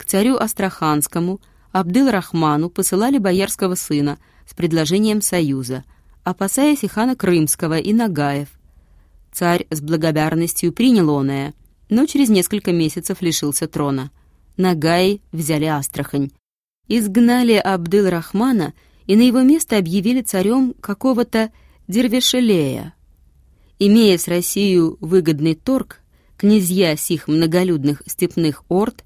царю Астраханскому Абдыл-Рахману посылали боярского сына с предложением союза, опасаясь и хана Крымского, и Нагаев. Царь с благодарностью принял оное, но через несколько месяцев лишился трона. Нагаи взяли Астрахань. Изгнали Абдыл-Рахмана и на его место объявили царем какого-то Дервишелея. Имея с Россией выгодный торг, князья сих многолюдных степных орд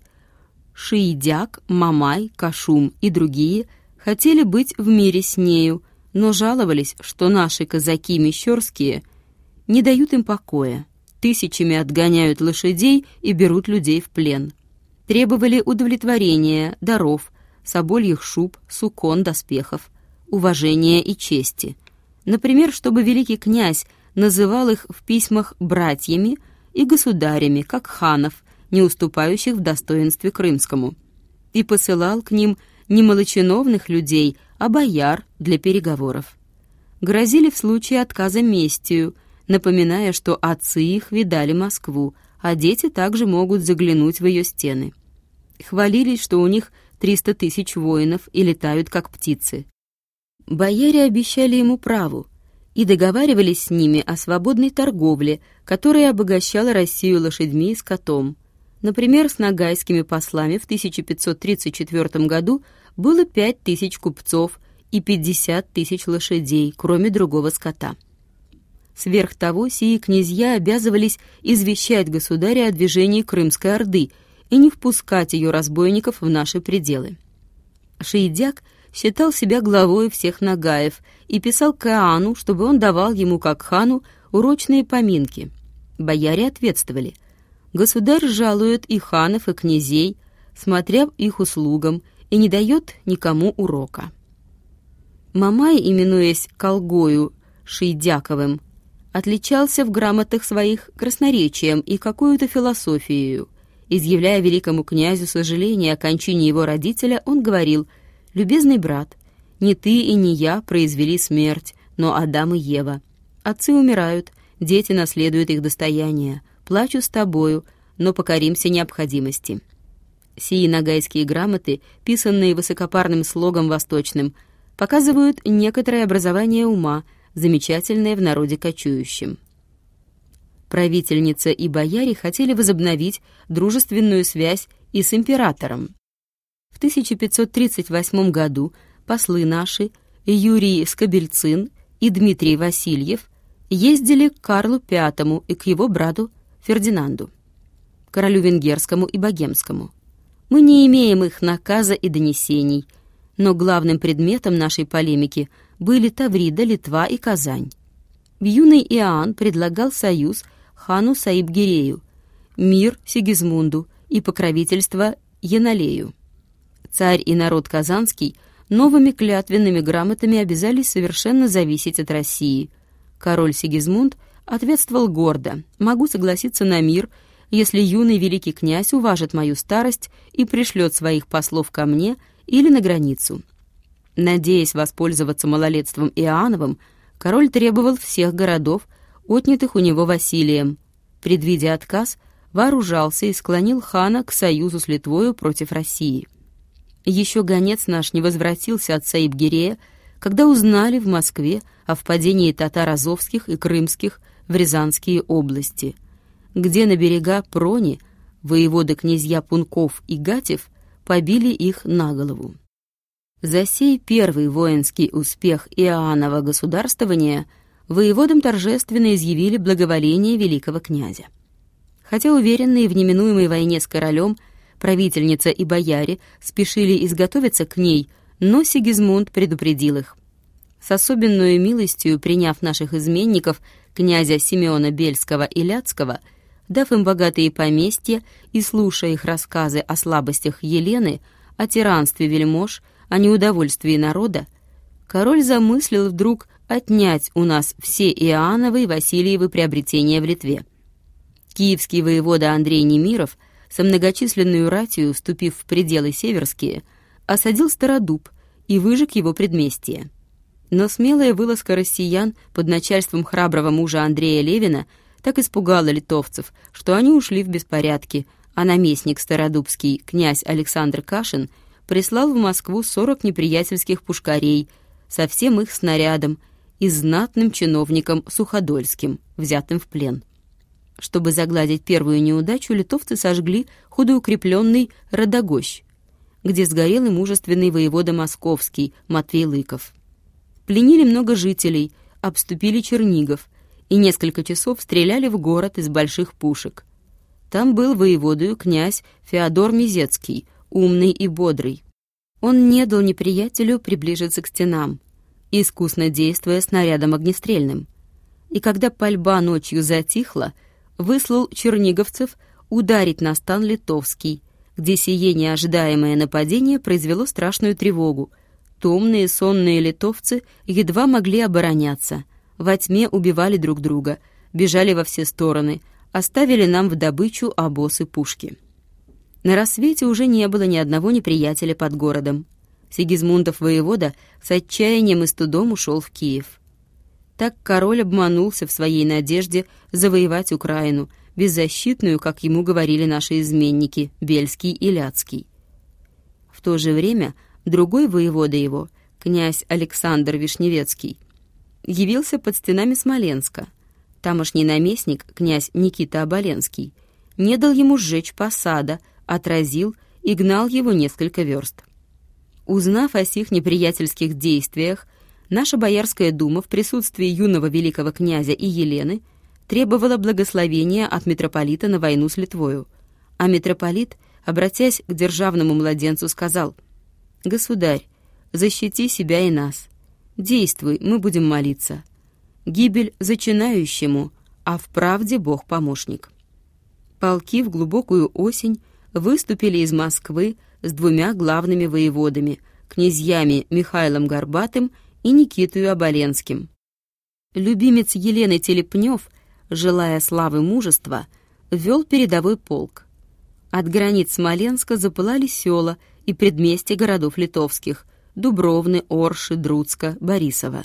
Шиидяк, Мамай, Кашум и другие хотели быть в мире с нею, но жаловались, что наши казаки мещерские не дают им покоя, тысячами отгоняют лошадей и берут людей в плен. Требовали удовлетворения, даров, собольих шуб, сукон, доспехов, уважения и чести. Например, чтобы великий князь называл их в письмах братьями и государями, как ханов, не уступающих в достоинстве крымскому, и посылал к ним не малочиновных людей, а бояр для переговоров. Грозили в случае отказа местью, напоминая, что отцы их видали Москву, а дети также могут заглянуть в ее стены. Хвалились, что у них 300 тысяч воинов и летают как птицы. Бояре обещали ему праву и договаривались с ними о свободной торговле, которая обогащала Россию лошадьми и скотом. Например, с ногайскими послами в 1534 году было 5000 купцов и 50 тысяч лошадей, кроме другого скота. Сверх того, сии князья обязывались извещать государя о движении Крымской Орды и не впускать ее разбойников в наши пределы. Шиидяк считал себя главой всех нагаев и писал к Иоанну, чтобы он давал ему, как хану, урочные поминки. Бояре ответствовали: «Государь жалует и ханов, и князей, смотря их услугам, и не дает никому урока». Мамай, именуясь Колгою Шиидяковым, отличался в грамотах своих красноречием и какую-то философией. Изъявляя великому князю сожаление о кончине его родителя, он говорил: «Любезный брат, не ты и не я произвели смерть, но Адам и Ева. Отцы умирают, дети наследуют их достояние. Плачу с тобою, но покоримся необходимости». Сии ногайские грамоты, писанные высокопарным слогом восточным, показывают некоторое образование ума, замечательное в народе кочующем. Правительница и бояре хотели возобновить дружественную связь и с императором. В 1538 году послы наши Юрий Скобельцин и Дмитрий Васильев ездили к Карлу V и к его брату Фердинанду, королю венгерскому и богемскому. Мы не имеем их наказа и донесений, но главным предметом нашей полемики были Таврида, Литва и Казань. Юный Иоанн предлагал союз хану Саиб-Гирею, мир Сигизмунду и покровительство Яналею. Царь и народ казанский новыми клятвенными грамотами обязались совершенно зависеть от России. Король Сигизмунд ответствовал гордо: «Могу согласиться на мир, если юный великий князь уважит мою старость и пришлет своих послов ко мне или на границу». Надеясь воспользоваться малолетством Иоанновым, король требовал всех городов, отнятых у него Василием. Предвидя отказ, вооружался и склонил хана к союзу с Литвою против России. Еще гонец наш не возвратился от Саиб-Гирея, когда узнали в Москве о впадении татар азовских и крымских в Рязанские области, где на берега Прони воеводы-князья Пунков и Гатев побили их на голову. За сей первый воинский успех Иоаннова государствования воеводам торжественно изъявили благоволение великого князя. Хотя уверенные в неминуемой войне с королем, правительница и бояре спешили изготовиться к ней, но Сигизмунд предупредил их. С особенной милостью приняв наших изменников, князя Симеона Бельского и Ляцкого, дав им богатые поместья и слушая их рассказы о слабостях Елены, о тиранстве вельмож, о неудовольствии народа, король замыслил вдруг отнять у нас все Иоанновы и Васильевы приобретения в Литве. Киевский воевода Андрей Немиров, со многочисленной ратью, вступив в пределы северские, осадил Стародуб и выжег его предместье. Но смелая вылазка россиян под начальством храброго мужа Андрея Левина так испугала литовцев, что они ушли в беспорядке, а наместник Стародубский, князь Александр Кашин, прислал в Москву 40 неприятельских пушкарей со всем их снарядом и знатным чиновником Суходольским, взятым в плен. Чтобы загладить первую неудачу, литовцы сожгли худоукрепленный Родогощ, где сгорел и мужественный воевода московский Матвей Лыков. Пленили много жителей, обступили Чернигов и несколько часов стреляли в город из больших пушек. Там был воеводою князь Феодор Мизецкий, умный и бодрый. Он не дал неприятелю приближиться к стенам, искусно действуя снарядом огнестрельным. И когда пальба ночью затихла, выслал черниговцев ударить на стан литовский, где сие неожидаемое нападение произвело страшную тревогу. Томные сонные литовцы едва могли обороняться, во тьме убивали друг друга, бежали во все стороны, оставили нам в добычу обоз и пушки. На рассвете уже не было ни одного неприятеля под городом. Сигизмундов воевода с отчаянием и стыдом ушел в Киев. Так король обманулся в своей надежде завоевать Украину, беззащитную, как ему говорили наши изменники, Бельский и Ляцкий. В то же время другой воевода его, князь Александр Вишневецкий, явился под стенами Смоленска. Тамошний наместник, князь Никита Оболенский, не дал ему сжечь посада, отразил и гнал его несколько верст. Узнав о сих неприятельских действиях, наша Боярская дума в присутствии юного великого князя и Елены требовала благословения от митрополита на войну с Литвою, а митрополит, обратясь к державному младенцу, сказал: «Государь, защити себя и нас. Действуй, мы будем молиться. Гибель зачинающему, а в правде Бог помощник». Полки в глубокую осень выступили из Москвы с двумя главными воеводами, князьями Михаилом Горбатым и Никитою Оболенским. Любимец Елены Телепнев, желая славы мужества, ввел передовой полк. От границ Смоленска запылали села и предместья городов литовских — Дубровны, Орши, Друцка, Борисова.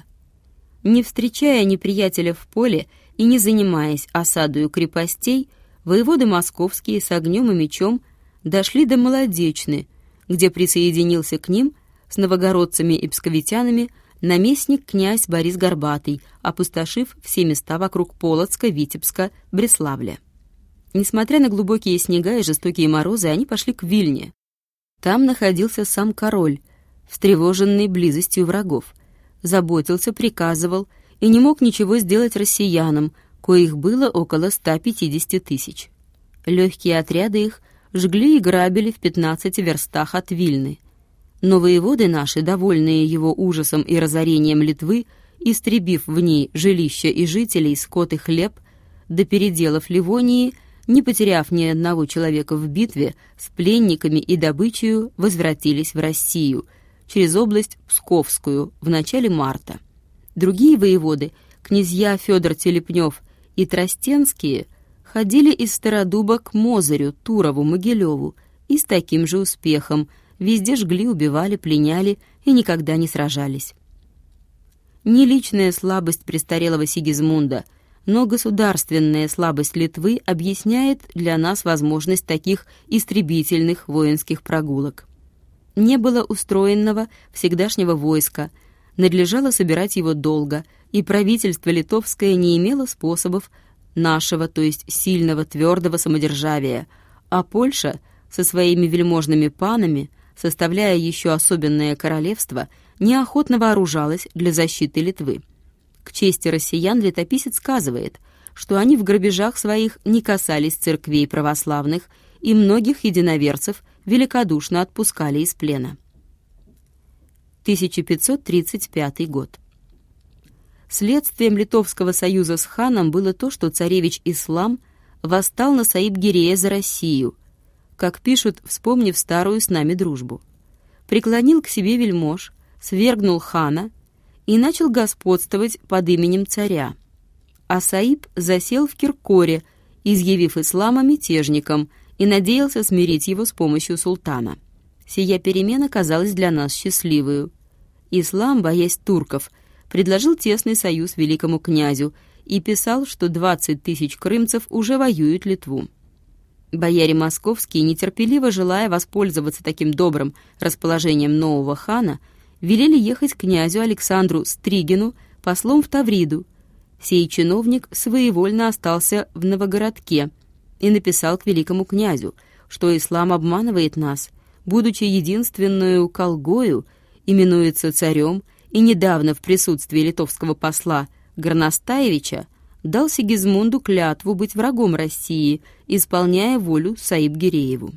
Не встречая неприятеля в поле и не занимаясь осадою крепостей, воеводы московские с огнем и мечом дошли до Молодечны, где присоединился к ним с новогородцами и псковитянами наместник князь Борис Горбатый, опустошив все места вокруг Полоцка, Витебска, Бреславля. Несмотря на глубокие снега и жестокие морозы, они пошли к Вильне. Там находился сам король, встревоженный близостью врагов, заботился, приказывал и не мог ничего сделать россиянам, коих было около 150 тысяч. Легкие отряды их жгли и грабили в 15 верстах от Вильны. Но воеводы наши, довольные его ужасом и разорением Литвы, истребив в ней жилища и жителей, скот и хлеб, до переделов Ливонии, не потеряв ни одного человека в битве, с пленниками и добычею возвратились в Россию, через область Псковскую, в начале марта. Другие воеводы, князья Федор Телепнев и Тростенские, ходили из Стародуба к Мозырю, Турову, Могилеву и с таким же успехом везде жгли, убивали, пленяли и никогда не сражались. Не личная слабость престарелого Сигизмунда, но государственная слабость Литвы объясняет для нас возможность таких истребительных воинских прогулок. Не было устроенного всегдашнего войска, надлежало собирать его долго, и правительство литовское не имело способов нашего, то есть сильного, твердого самодержавия, а Польша со своими вельможными панами, составляя еще особенное королевство, неохотно вооружалась для защиты Литвы. К чести россиян летописец сказывает, что они в грабежах своих не касались церквей православных и многих единоверцев великодушно отпускали из плена. 1535 год. Следствием Литовского союза с ханом было то, что царевич Ислам восстал на Саиб-Гирея за Россию, как пишут, вспомнив старую с нами дружбу. Преклонил к себе вельмож, свергнул хана и начал господствовать под именем царя. А Саиб засел в Киркоре, изъявив Ислама мятежником, и надеялся смирить его с помощью султана. Сия перемена казалась для нас счастливою. Ислам, боясь турков, предложил тесный союз великому князю и писал, что 20 тысяч крымцев уже воюют Литву. Бояре московские, нетерпеливо желая воспользоваться таким добрым расположением нового хана, велели ехать к князю Александру Стригину послом в Тавриду. Сей чиновник своевольно остался в Новогородке и написал к великому князю, что ислам обманывает нас, будучи единственную колгою, именуется царем, и недавно в присутствии литовского посла Горностаевича дал Сигизмунду клятву быть врагом России, исполняя волю Саиб-Гирееву.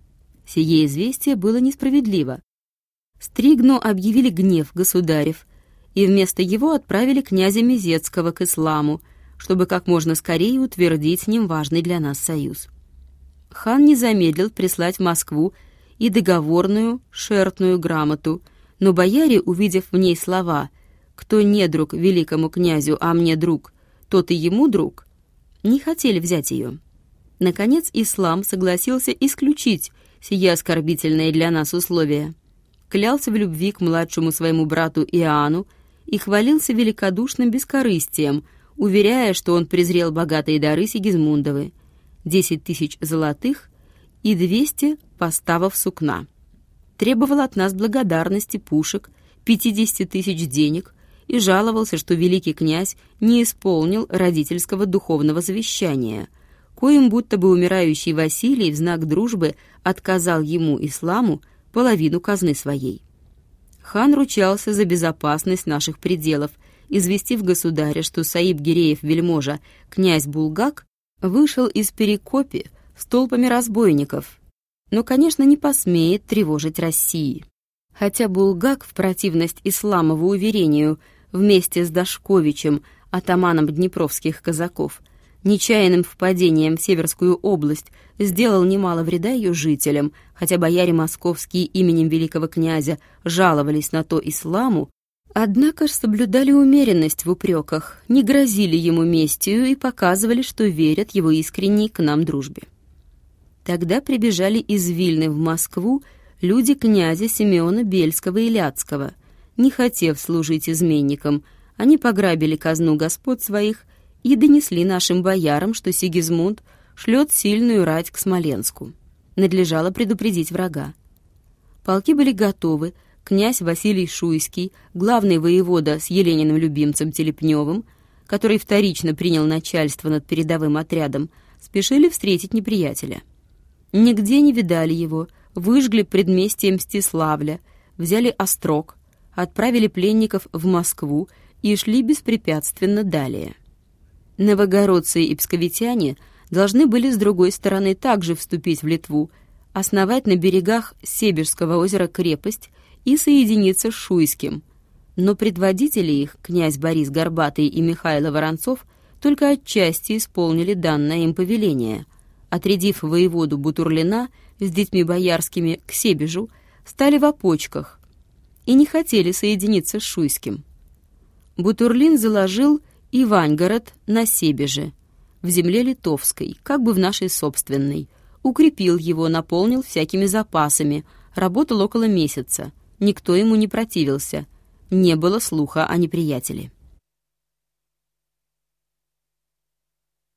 Сие известие было несправедливо. Стригну объявили гнев государев, и вместо его отправили князя Мезецкого к исламу, чтобы как можно скорее утвердить с ним важный для нас союз. Хан не замедлил прислать в Москву и договорную шертную грамоту, но бояре, увидев в ней слова «Кто не друг великому князю, а мне друг, тот и ему друг», не хотели взять ее. Наконец ислам согласился исключить сие оскорбительное для нас условие. Клялся в любви к младшему своему брату Иоанну и хвалился великодушным бескорыстием, уверяя, что он презрел богатые дары Сигизмундовы, 10 000 золотых и 200 поставов сукна. Требовал от нас благодарности, пушек, 50 000 денег и жаловался, что великий князь не исполнил родительского духовного завещания, коим будто бы умирающий Василий в знак дружбы отказал ему, исламу, половину казны своей. Хан ручался за безопасность наших пределов, известив государя, что Саиб-Гиреев вельможа, князь Булгак, вышел из Перекопи с толпами разбойников, но, конечно, не посмеет тревожить России. Хотя Булгак, в противность исламову уверению, вместе с Дашковичем, атаманом днепровских казаков, нечаянным впадением в Северскую область сделал немало вреда ее жителям, хотя бояре московские именем великого князя жаловались на то исламу, однако ж соблюдали умеренность в упреках, не грозили ему местью и показывали, что верят его искренней к нам дружбе. Тогда прибежали из Вильны в Москву люди князя Симеона Бельского и Ляцкого. Не хотев служить изменникам, они пограбили казну господ своих и донесли нашим боярам, что Сигизмунд шлет сильную рать к Смоленску. Надлежало предупредить врага. Полки были готовы, князь Василий Шуйский, главный воевода с Елениным любимцем Телепневым, который вторично принял начальство над передовым отрядом, спешили встретить неприятеля. Нигде не видали его, выжгли предместье Мстиславля, взяли Острог, отправили пленников в Москву и шли беспрепятственно далее. Новогородцы и псковитяне должны были с другой стороны также вступить в Литву, основать на берегах Себежского озера крепость и соединиться с Шуйским, но предводители их, князь Борис Горбатый и Михайло Воронцов, только отчасти исполнили данное им повеление. Отрядив воеводу Бутурлина с детьми боярскими к Себежу, стали в опочках и не хотели соединиться с Шуйским. Бутурлин заложил Ивангород на Себеже, в земле литовской, как бы в нашей собственной, укрепил его, наполнил всякими запасами, работал около месяца, никто ему не противился, не было слуха о неприятеле.